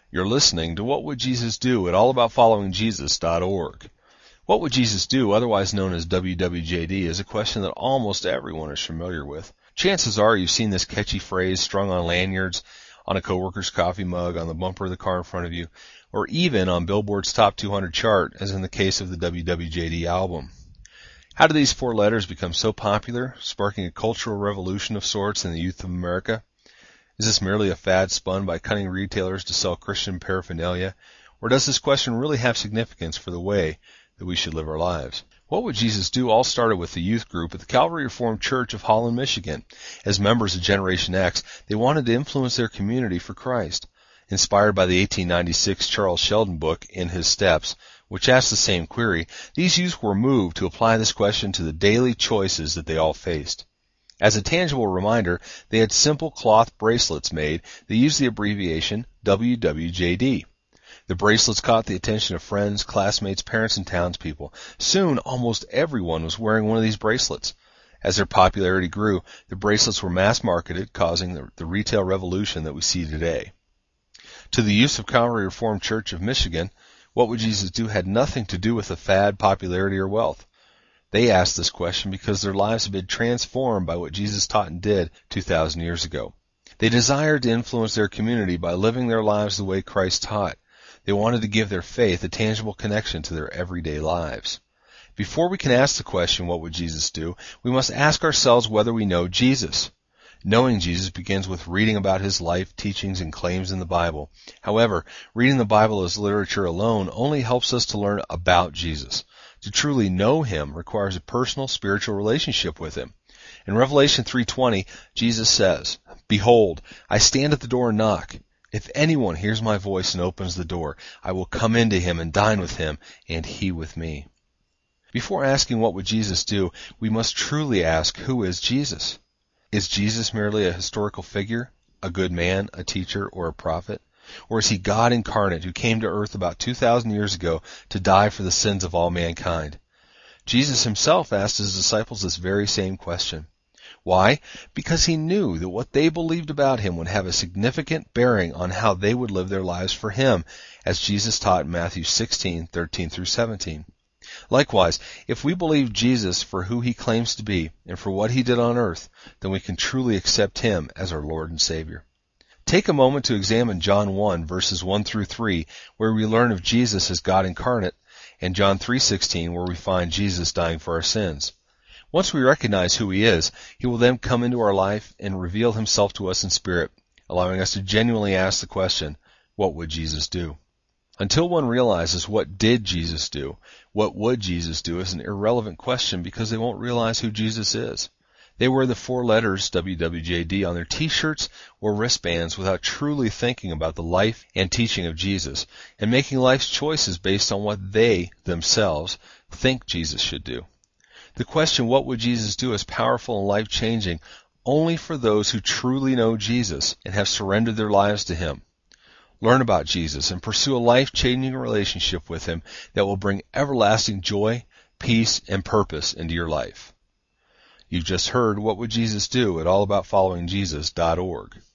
You're listening to What Would Jesus Do at allaboutfollowingjesus.org. What would Jesus do, otherwise known as WWJD, is a question that almost everyone is familiar with. Chances are you've seen this catchy phrase strung on lanyards, on a coworker's coffee mug, on the bumper of the car in front of you, or even on Billboard's Top 200 chart, as in the case of the WWJD album. How did these four letters become so popular, sparking a cultural revolution of sorts in the youth of America? Is this merely a fad spun by cunning retailers to sell Christian paraphernalia, or does this question really have significance for the way that we should live our lives? What Would Jesus Do all started with the youth group at the Calvary Reformed Church of Holland, Michigan. As members of Generation X, they wanted to influence their community for Christ. Inspired by the 1896 Charles Sheldon book, In His Steps, which asked the same query, these youth were moved to apply this question to the daily choices that they all faced. As a tangible reminder, they had simple cloth bracelets made that used the abbreviation WWJD. The bracelets caught the attention of friends, classmates, parents, and townspeople. Soon, almost everyone was wearing one of these bracelets. As their popularity grew, the bracelets were mass-marketed, causing the retail revolution that we see today. To the youth of Calvary Reformed Church of Michigan, What Would Jesus Do had nothing to do with the fad, popularity, or wealth. They asked this question because their lives had been transformed by what Jesus taught and did 2,000 years ago. They desired to influence their community by living their lives the way Christ taught. They wanted to give their faith a tangible connection to their everyday lives. Before we can ask the question, what would Jesus do, we must ask ourselves whether we know Jesus. Knowing Jesus begins with reading about his life, teachings, and claims in the Bible. However, reading the Bible as literature alone only helps us to learn about Jesus. To truly know him requires a personal spiritual relationship with him. In Revelation 3:20, Jesus says, "Behold, I stand at the door and knock. If anyone hears my voice and opens the door, I will come into him and dine with him, and he with me." Before asking what would Jesus do, we must truly ask, who is Jesus? Is Jesus merely a historical figure, a good man, a teacher, or a prophet? Or is he God incarnate who came to earth about 2,000 years ago to die for the sins of all mankind? Jesus himself asked his disciples this very same question. Why? Because he knew that what they believed about him would have a significant bearing on how they would live their lives for him, as Jesus taught in Matthew 16:13-17. Likewise, if we believe Jesus for who he claims to be and for what he did on earth, then we can truly accept him as our Lord and Savior. Take a moment to examine John 1, verses 1-3, where we learn of Jesus as God incarnate, and John 3:16, where we find Jesus dying for our sins. Once we recognize who he is, he will then come into our life and reveal himself to us in spirit, allowing us to genuinely ask the question, what would Jesus do? Until one realizes what did Jesus do, what would Jesus do is an irrelevant question because they won't realize who Jesus is. They wear the four letters WWJD on their t-shirts or wristbands without truly thinking about the life and teaching of Jesus and making life's choices based on what they, themselves, think Jesus should do. The question, what would Jesus do, is powerful and life-changing only for those who truly know Jesus and have surrendered their lives to him. Learn about Jesus and pursue a life-changing relationship with him that will bring everlasting joy, peace, and purpose into your life. You've just heard What Would Jesus Do at allaboutfollowingjesus.org.